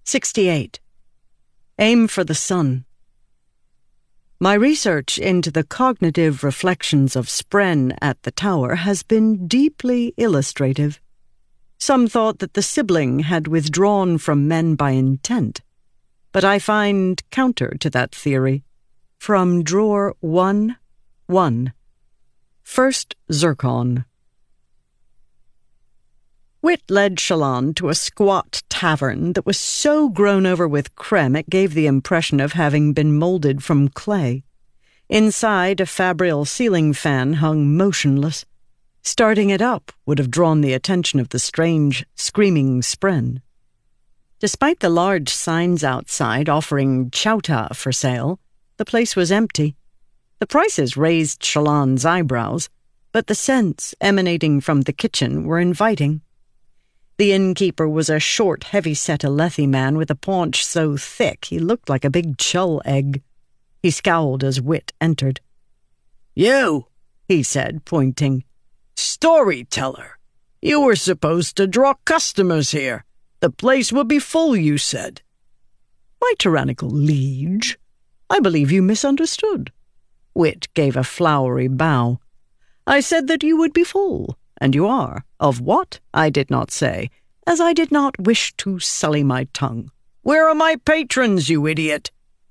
68. Aim for the sun. My research into the cognitive reflections of Spren at the tower has been deeply illustrative. Some thought that the sibling had withdrawn from men by intent, but I find counter to that theory. From drawer 1-1. First Zircon. Wit led Shallan to a squat tavern that was so grown over with creme it gave the impression of having been molded from clay. Inside, a fabrial ceiling fan hung motionless. Starting it up would have drawn the attention of the strange, screaming Spren. Despite the large signs outside offering chowta for sale, the place was empty. The prices raised Shallan's eyebrows, but the scents emanating from the kitchen were inviting. The innkeeper was a short, heavy-set Alethi man with a paunch so thick he looked like a big chull egg. He scowled as Wit entered. "You," he said, pointing. "Storyteller. You were supposed to draw customers here. The place would be full, you said." "My tyrannical liege, I believe you misunderstood." Wit gave a flowery bow. "I said that you would be full. And you are. Of what, I did not say, as I did not wish to sully my tongue." "Where are my patrons, you idiot?"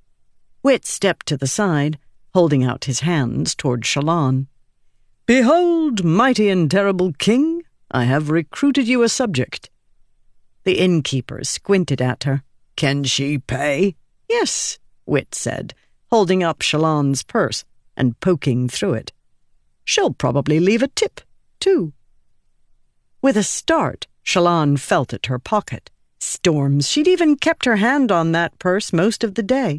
Wit stepped to the side, holding out his hands toward Shallan. "Behold, mighty and terrible king, I have recruited you a subject." The innkeeper squinted at her. "Can she pay?" "Yes," Wit said, holding up Shallan's purse and poking through it. "She'll probably leave a tip, too." With a start, Shallan felt at her pocket. Storms, she'd even kept her hand on that purse most of the day.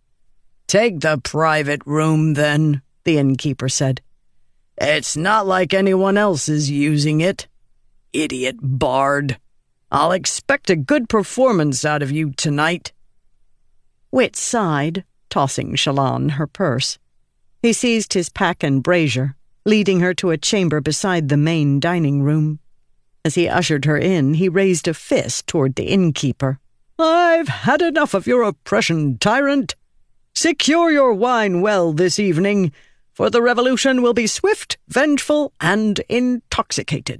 "Take the private room, then," the innkeeper said. "It's not like anyone else is using it. Idiot bard. I'll expect a good performance out of you tonight." Wit sighed, tossing Shallan her purse. He seized his pack and brazier, leading her to a chamber beside the main dining room. As he ushered her in, he raised a fist toward the innkeeper. "I've had enough of your oppression, tyrant. Secure your wine well this evening, for the revolution will be swift, vengeful, and intoxicated."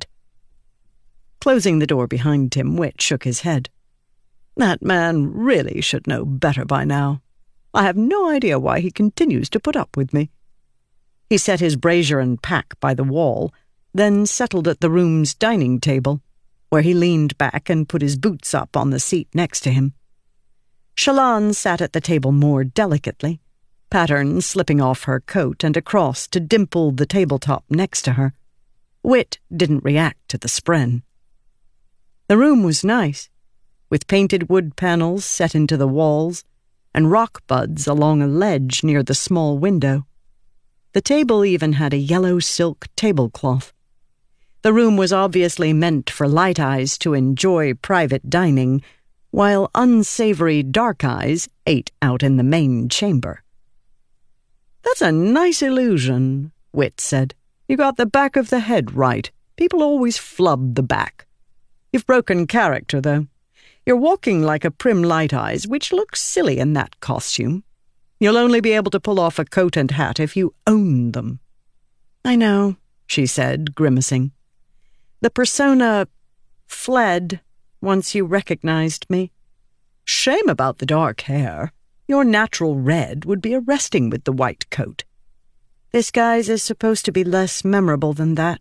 Closing the door behind him, Wit shook his head. "That man really should know better by now. I have no idea why he continues to put up with me." He set his brazier and pack by the wall, then settled at the room's dining table, where he leaned back and put his boots up on the seat next to him. Shallan sat at the table more delicately, pattern slipping off her coat and across to dimple the tabletop next to her. Wit didn't react to the Spren. The room was nice, with painted wood panels set into the walls and rock buds along a ledge near the small window. The table even had a yellow silk tablecloth. The room was obviously meant for light eyes to enjoy private dining, while unsavory dark eyes ate out in the main chamber. "That's a nice illusion," Wit said. "You got the back of the head right. People always flub the back. You've broken character, though. You're walking like a prim light eyes, which looks silly in that costume. You'll only be able to pull off a coat and hat if you own them." "I know," she said, grimacing. "The persona fled once you recognized me. Shame about the dark hair. Your natural red would be arresting with the white coat. This guy's is supposed to be less memorable than that."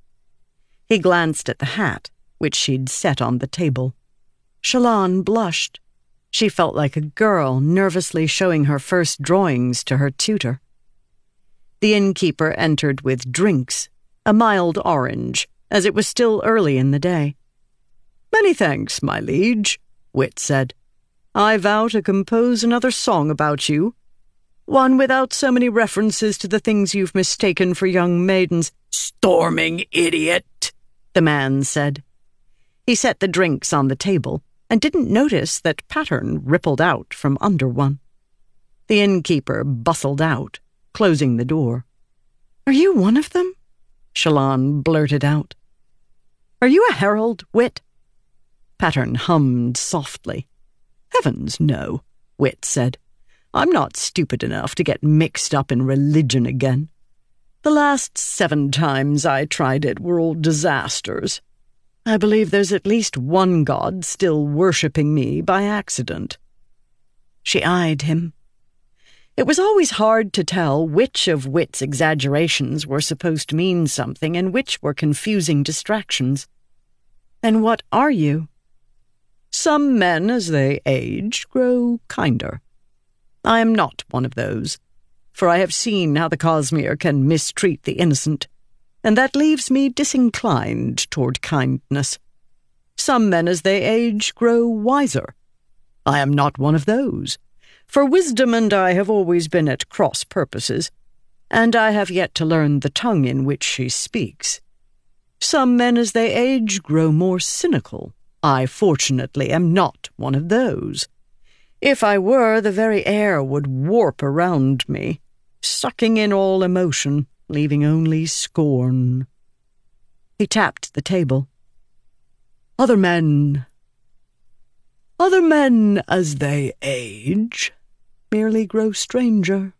He glanced at the hat, which she'd set on the table. Shallan blushed. She felt like a girl nervously showing her first drawings to her tutor. The innkeeper entered with drinks, a mild orange, as it was still early in the day. "Many thanks, my liege," Wit said. "I vow to compose another song about you, one without so many references to the things you've mistaken for young maidens." "Storming idiot," the man said. He set the drinks on the table and didn't notice that pattern rippled out from under one. The innkeeper bustled out, closing the door. "Are you one of them?" Shallan blurted out. "Are you a herald, Wit?" Pattern hummed softly. Heavens, no, Wit said. I'm not stupid enough to get mixed up in religion again. The last 7 times I tried it were all disasters. I believe there's at least one god still worshipping me by accident." She eyed him. It was always hard to tell which of Wit's exaggerations were supposed to mean something and which were confusing distractions. "And what are you?" "Some men, as they age, grow kinder. I am not one of those, for I have seen how the Cosmere can mistreat the innocent, and that leaves me disinclined toward kindness. Some men, as they age, grow wiser. I am not one of those, for wisdom and I have always been at cross purposes, and I have yet to learn the tongue in which she speaks. Some men, as they age, grow more cynical. I, fortunately, am not one of those. If I were, the very air would warp around me, sucking in all emotion, leaving only scorn." He tapped the table. Other men, as they age, merely grow stranger.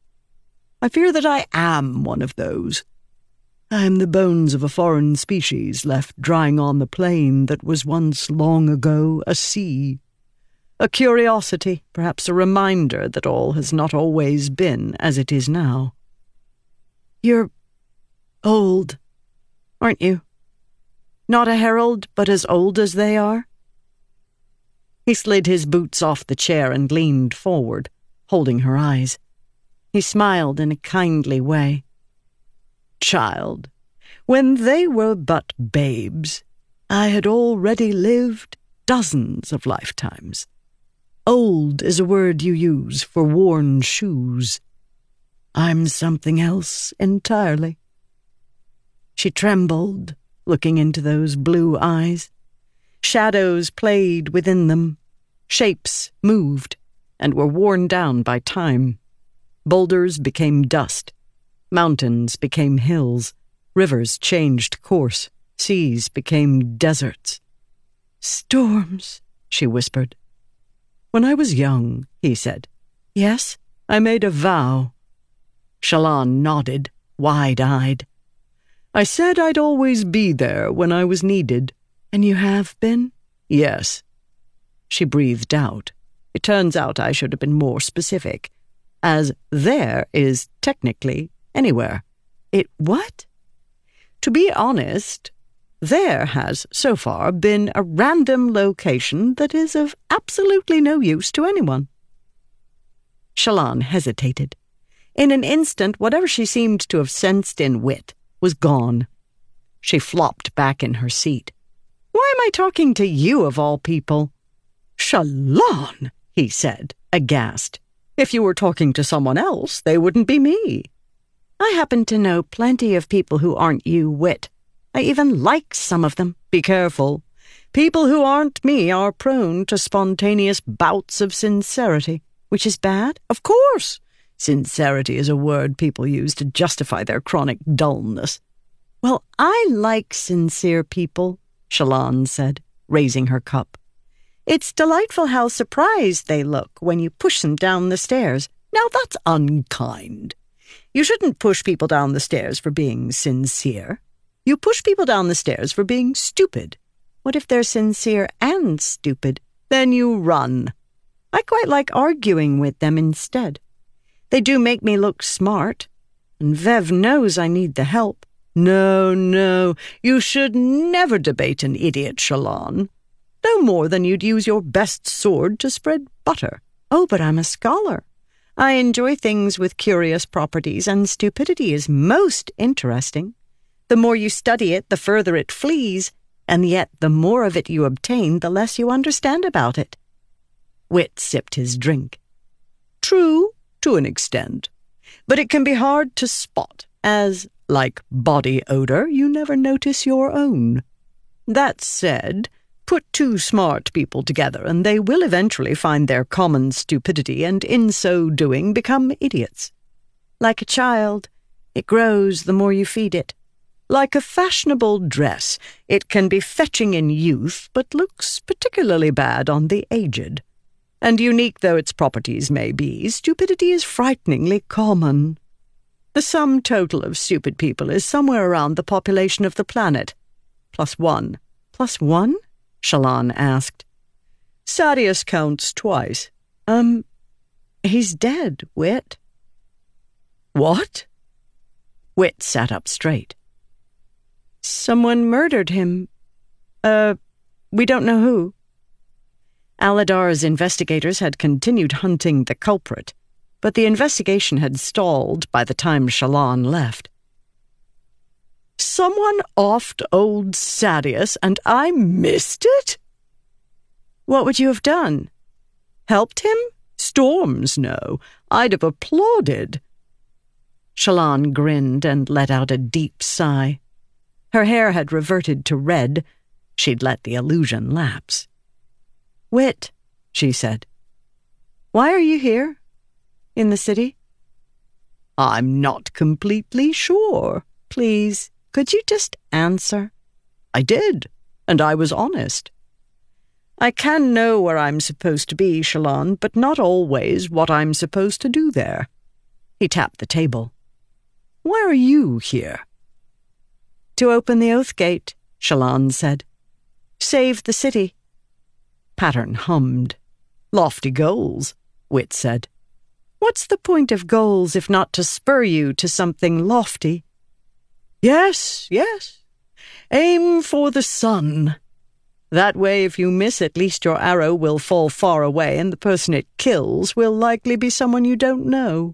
I fear that I am one of those. I am the bones of a foreign species left drying on the plain that was once long ago a sea. A curiosity, perhaps a reminder that all has not always been as it is now. You're old, aren't you? Not a herald, but as old as they are? He slid his boots off the chair and leaned forward, holding her eyes. He smiled in a kindly way. Child, when they were but babes, I had already lived dozens of lifetimes. Old is a word you use for worn shoes. I'm something else entirely." She trembled, looking into those blue eyes. Shadows played within them. Shapes moved and were worn down by time. Boulders became dust. Mountains became hills. Rivers changed course. Seas became deserts. "Storms," she whispered. "When I was young," he said. "Yes, I made a vow." Shallan nodded, wide-eyed. "I said I'd always be there when I was needed." "And you have been?" "Yes." She breathed out. "It turns out I should have been more specific, as there is technically anywhere." "It what?" "To be honest, there has, so far, been a random location that is of absolutely no use to anyone." Shallan hesitated. In an instant, whatever she seemed to have sensed in Wit was gone. She flopped back in her seat. "Why am I talking to you, of all people?" "Shallan," he said, aghast. "If you were talking to someone else, they wouldn't be me." "I happen to know plenty of people who aren't you, Wit. I even like some of them." "Be careful. People who aren't me are prone to spontaneous bouts of sincerity." "Which is bad?" "Of course. Sincerity is a word people use to justify their chronic dullness." "Well, I like sincere people," Shallan said, raising her cup. "It's delightful how surprised they look when you push them down the stairs." "Now that's unkind. You shouldn't push people down the stairs for being sincere. You push people down the stairs for being stupid." "What if they're sincere and stupid?" "Then you run." "I quite like arguing with them instead. They do make me look smart, and Vev knows I need the help." No, you should never debate an idiot, Shallan. No more than you'd use your best sword to spread butter." "Oh, but I'm a scholar. I enjoy things with curious properties, and stupidity is most interesting. The more you study it, the further it flees, and yet the more of it you obtain, the less you understand about it." Wit sipped his drink. "True, to an extent. But it can be hard to spot, as, like body odor, you never notice your own. That said, put 2 smart people together, and they will eventually find their common stupidity, and in so doing become idiots. Like a child, it grows the more you feed it. Like a fashionable dress, it can be fetching in youth, but looks particularly bad on the aged. And unique though its properties may be, stupidity is frighteningly common. The sum total of stupid people is somewhere around the population of the planet. +1. +1? Shallan asked. Sadeas counts twice. He's dead, Wit. What? Wit sat up straight. Someone murdered him. We don't know who. Aladar's investigators had continued hunting the culprit, but the investigation had stalled by the time Shallan left. Someone offed old Sadeas, and I missed it? What would you have done? Helped him? Storms, no. I'd have applauded. Shallan grinned and let out a deep sigh. Her hair had reverted to red. She'd let the illusion lapse. Wit, she said. Why are you here? In the city? I'm not completely sure. Please, could you just answer? I did, and I was honest. I can know where I'm supposed to be, Shallan, but not always what I'm supposed to do there. He tapped the table. Why are you here? To open the Oath Gate, Shallan said. Save the city. Pattern hummed. Lofty goals, Wit said. What's the point of goals if not to spur you to something lofty? Yes. Aim for the sun. That way, if you miss, at least your arrow will fall far away, and the person it kills will likely be someone you don't know.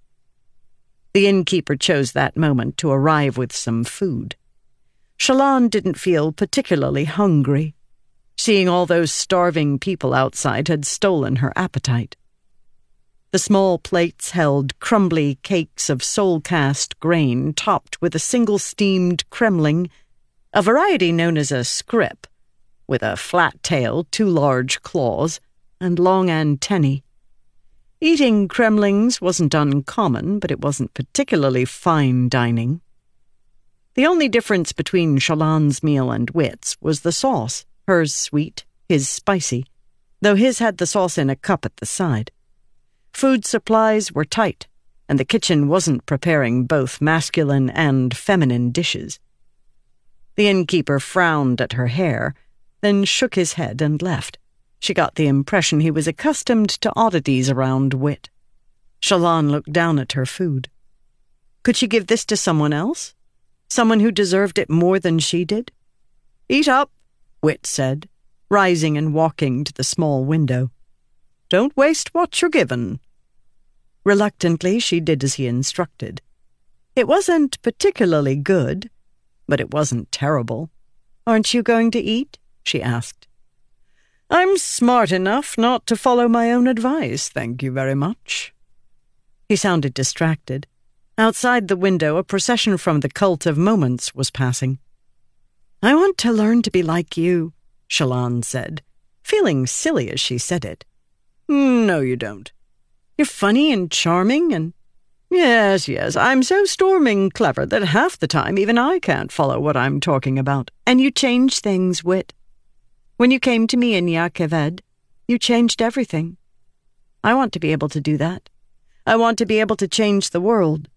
The innkeeper chose that moment to arrive with some food. Shallan didn't feel particularly hungry. Seeing all those starving people outside had stolen her appetite. The small plates held crumbly cakes of soul-cast grain topped with a single steamed kremling, a variety known as a scrip, with a flat tail, 2 large claws, and long antennae. Eating kremlings wasn't uncommon, but it wasn't particularly fine dining. The only difference between Shallan's meal and Wit's was the sauce, hers sweet, his spicy, though his had the sauce in a cup at the side. Food supplies were tight, and the kitchen wasn't preparing both masculine and feminine dishes. The innkeeper frowned at her hair, then shook his head and left. She got the impression he was accustomed to oddities around Wit. Shallan looked down at her food. Could she give this to someone else? Someone who deserved it more than she did? Eat up, Wit said, rising and walking to the small window. Don't waste what you're given. Reluctantly, she did as he instructed. It wasn't particularly good, but it wasn't terrible. Aren't you going to eat? She asked. I'm smart enough not to follow my own advice, thank you very much. He sounded distracted. Outside the window, a procession from the Cult of Moments was passing. I want to learn to be like you, Shallan said, feeling silly as she said it. No, you don't. You're funny and charming and... Yes, I'm so storming clever that half the time even I can't follow what I'm talking about. And you change things, Wit. When you came to me in Jah Keved, you changed everything. I want to be able to do that. I want to be able to change the world.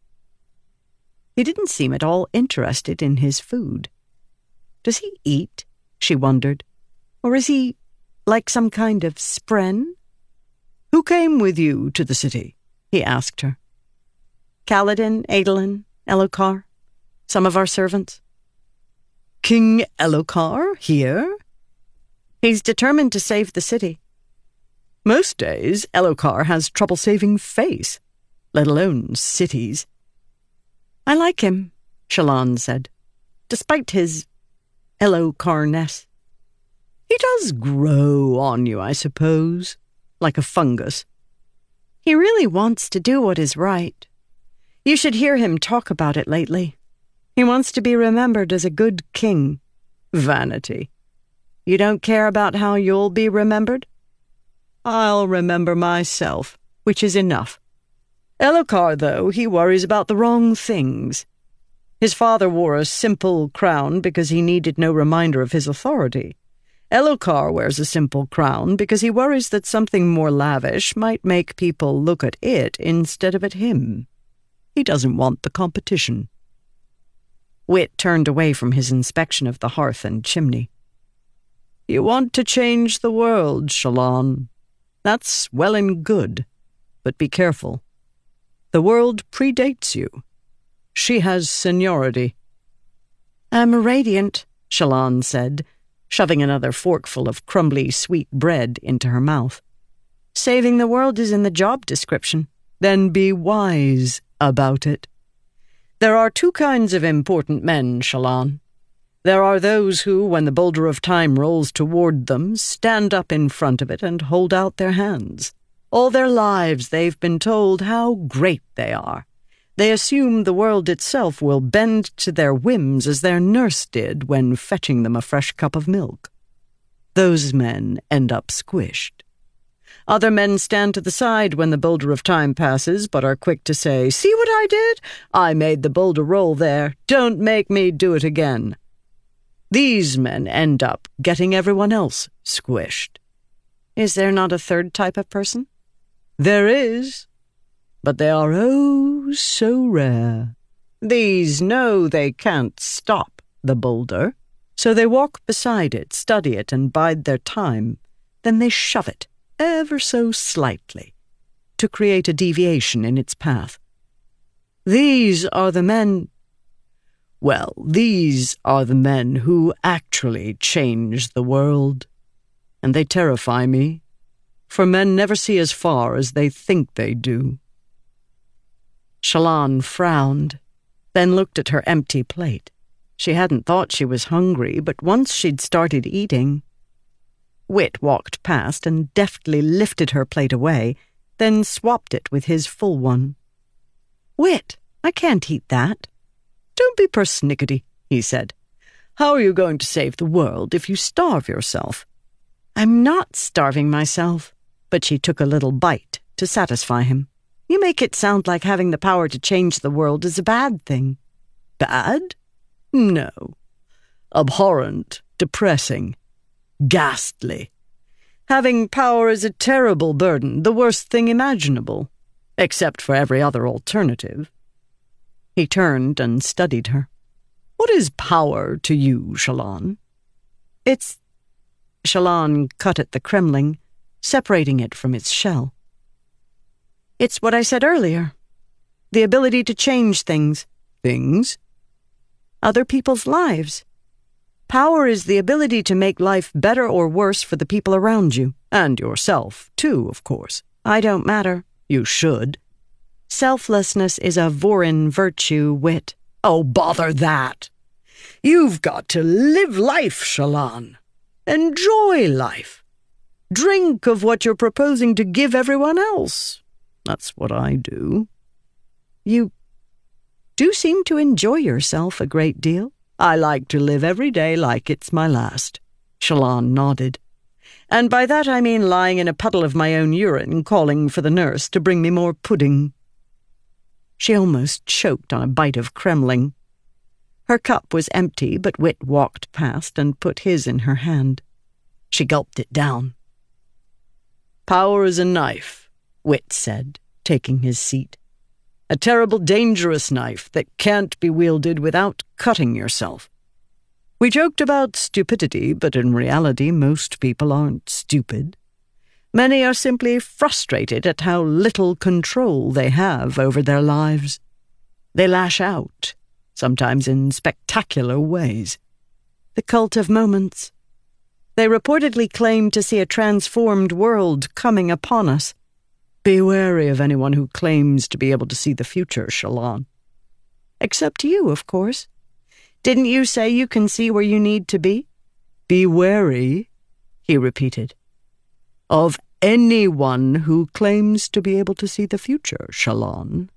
He didn't seem at all interested in his food. Does he eat? She wondered. Or is he like some kind of spren? Who came with you to the city? He asked her. Kaladin, Adolin, Elhokar, some of our servants. King Elhokar here? He's determined to save the city. Most days, Elhokar has trouble saving face, let alone cities. I like him, Shallan said, despite his Elhokarness. He does grow on you, I suppose, like a fungus. He really wants to do what is right. You should hear him talk about it lately. He wants to be remembered as a good king. Vanity. You don't care about how you'll be remembered? I'll remember myself, which is enough. Elhokar, though, he worries about the wrong things. His father wore a simple crown because he needed no reminder of his authority, Elokar wears a simple crown because he worries that something more lavish might make people look at it instead of at him. He doesn't want the competition. Wit turned away from his inspection of the hearth and chimney. You want to change the world, Shallan. That's well and good, but be careful. The world predates you. She has seniority. I'm a radiant, Shallan said, shoving another forkful of crumbly sweet bread into her mouth. Saving the world is in the job description. Then be wise about it. There are two kinds of important men, Shallan. There are those who, when the boulder of time rolls toward them, stand up in front of it and hold out their hands. All their lives they've been told how great they are. They assume the world itself will bend to their whims as their nurse did when fetching them a fresh cup of milk. Those men end up squished. Other men stand to the side when the boulder of time passes, but are quick to say, "See what I did? I made the boulder roll there. Don't make me do it again." These men end up getting everyone else squished. Is there not a third type of person? There is, but they are oh so rare. These know they can't stop the boulder, so they walk beside it, study it, and bide their time. Then they shove it, ever so slightly, to create a deviation in its path. These are the men... Well, these are the men who actually change the world. And they terrify me, for men never see as far as they think they do. Shallan frowned, then looked at her empty plate. She hadn't thought she was hungry, but once she'd started eating... Wit walked past and deftly lifted her plate away, then swapped it with his full one. Wit, I can't eat that. Don't be persnickety, he said. How are you going to save the world if you starve yourself? I'm not starving myself, but she took a little bite to satisfy him. You make it sound like having the power to change the world is a bad thing. Bad? No. Abhorrent, depressing, ghastly. Having power is a terrible burden, the worst thing imaginable, except for every other alternative. He turned and studied her. What is power to you, Shallan? It's... Shallan cut at the kremling, separating it from its shell. It's what I said earlier. The ability to change things. Things? Other people's lives. Power is the ability to make life better or worse for the people around you. And yourself, too, of course. I don't matter. You should. Selflessness is a Vorin virtue, Wit. Oh, bother that. You've got to live life, Shallan. Enjoy life. Drink of what you're proposing to give everyone else. That's what I do. You do seem to enjoy yourself a great deal. I like to live every day like it's my last. Shallan nodded. And by that I mean lying in a puddle of my own urine, calling for the nurse to bring me more pudding. She almost choked on a bite of kremling. Her cup was empty, but Wit walked past and put his in her hand. She gulped it down. Power is a knife, Wit said, taking his seat. A terrible, dangerous knife that can't be wielded without cutting yourself. We joked about stupidity, but in reality most people aren't stupid. Many are simply frustrated at how little control they have over their lives. They lash out, sometimes in spectacular ways. The cult of moments. They reportedly claim to see a transformed world coming upon us. Be wary of anyone who claims to be able to see the future, Shallan. Except you, of course. Didn't you say you can see where you need to be? Be wary, he repeated, of anyone who claims to be able to see the future, Shallan.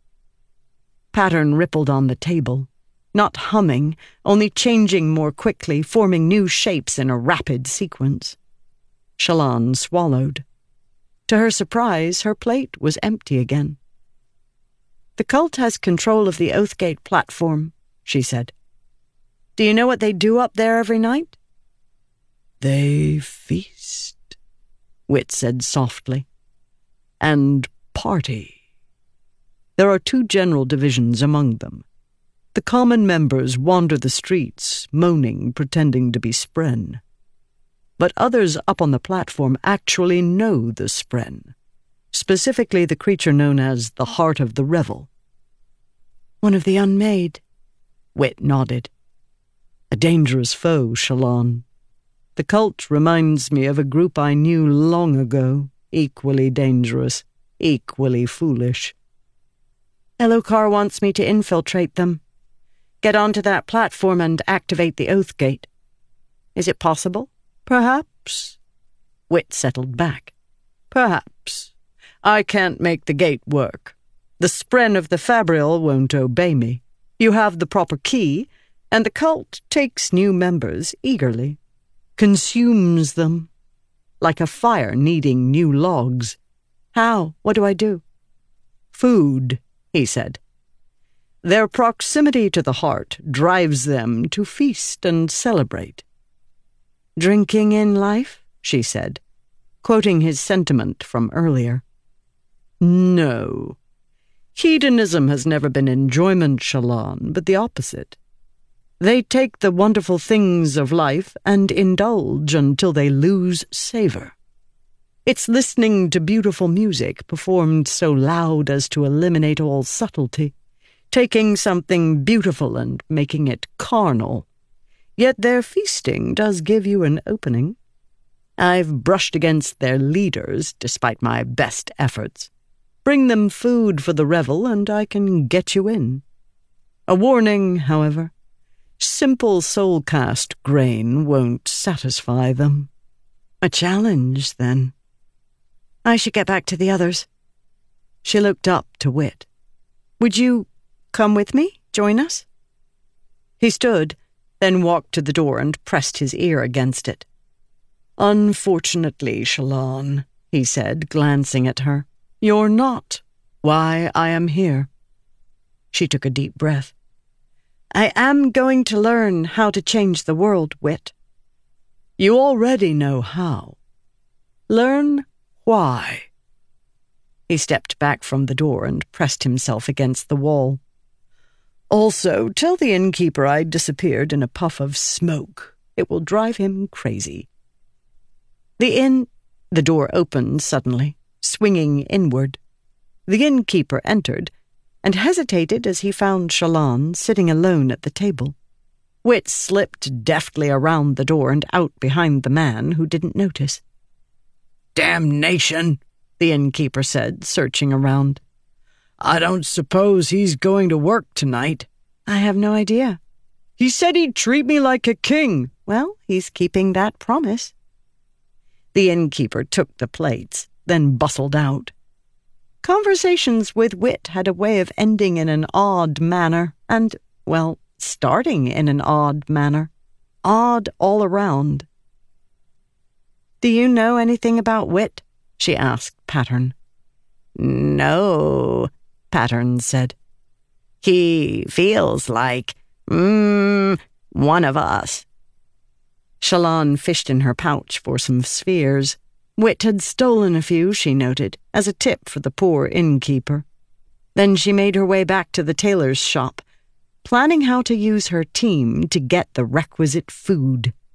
Pattern rippled on the table, not humming, only changing more quickly, forming new shapes in a rapid sequence. Shallan swallowed. To her surprise, her plate was empty again. The cult has control of the Oathgate platform, she said. Do you know what they do up there every night? They feast, Wit said softly, and party. There are 2 general divisions among them. The common members wander the streets, moaning, pretending to be spren. But others up on the platform actually know the spren, specifically the creature known as the Heart of the Revel. One of the unmade. Wit nodded. A dangerous foe, Shallan. The cult reminds me of a group I knew long ago, equally dangerous, equally foolish. Elhokar wants me to infiltrate them. Get onto that platform and activate the Oath Gate. Is it possible? Perhaps. Wit settled back. Perhaps. I can't make the gate work. The spren of the Fabrial won't obey me. You have the proper key, and the cult takes new members eagerly, consumes them, like a fire needing new logs. How? What do I do? Food, he said. Their proximity to the heart drives them to feast and celebrate. Drinking in life, she said, quoting his sentiment from earlier. No. Hedonism has never been enjoyment, Shallan, but the opposite. They take the wonderful things of life and indulge until they lose savor. It's listening to beautiful music performed so loud as to eliminate all subtlety, taking something beautiful and making it carnal. Yet their feasting does give you an opening. I've brushed against their leaders, despite my best efforts. Bring them food for the revel, and I can get you in. A warning, however. Simple soul-cast grain won't satisfy them. A challenge, then. I should get back to the others. She looked up to Wit. Would you come with me? Join us? He stood, then walked to the door and pressed his ear against it. Unfortunately, Shallan, he said, glancing at her, you're not why I am here. She took a deep breath. I am going to learn how to change the world, Wit. You already know how. Learn why. He stepped back from the door and pressed himself against the wall. Also, tell the innkeeper I disappeared in a puff of smoke. It will drive him crazy. The door opened suddenly, swinging inward. The innkeeper entered, and hesitated as he found Shallan sitting alone at the table. Wit slipped deftly around the door and out behind the man, who didn't notice. Damnation, the innkeeper said, searching around. I don't suppose he's going to work tonight. I have no idea. He said he'd treat me like a king. Well, he's keeping that promise. The innkeeper took the plates, then bustled out. Conversations with Wit had a way of ending in an odd manner, and, well, starting in an odd manner. Odd all around. Do you know anything about Wit? She asked Pattern. No, Pattern said. He feels like, one of us. Shallan fished in her pouch for some spheres. Wit had stolen a few, she noted, as a tip for the poor innkeeper. Then she made her way back to the tailor's shop, planning how to use her team to get the requisite food.